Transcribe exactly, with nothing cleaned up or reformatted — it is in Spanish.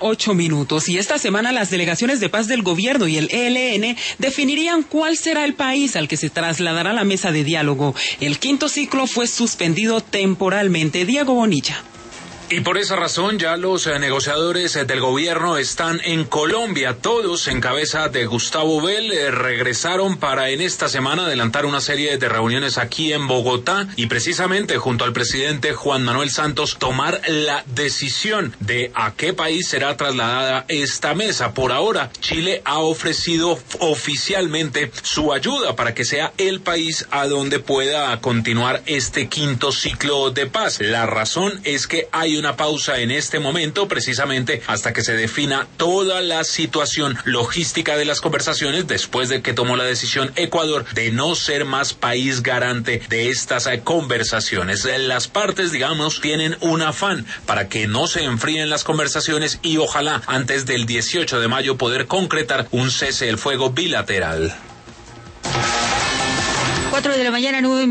ocho minutos. Y esta semana las delegaciones de paz del gobierno y el E L N definirían cuál será el país al que se trasladará la mesa de diálogo. El quinto ciclo fue suspendido temporalmente. Diego Bonilla. Y por esa razón ya los eh, negociadores eh, del gobierno están en Colombia. Todos en cabeza de Gustavo Bell eh, regresaron para en esta semana adelantar una serie de reuniones aquí en Bogotá y precisamente junto al presidente Juan Manuel Santos tomar la decisión de a qué país será trasladada esta mesa. Por ahora, Chile ha ofrecido oficialmente su ayuda para que sea el país a donde pueda continuar este quinto ciclo de paz. La razón es que hay una pausa en este momento precisamente hasta que se defina toda la situación logística de las conversaciones después de que tomó la decisión Ecuador de no ser más país garante de estas conversaciones. Las partes, digamos, tienen un afán para que no se enfríen las conversaciones y ojalá antes del dieciocho de mayo poder concretar un cese del fuego bilateral. cuatro de la mañana, nueve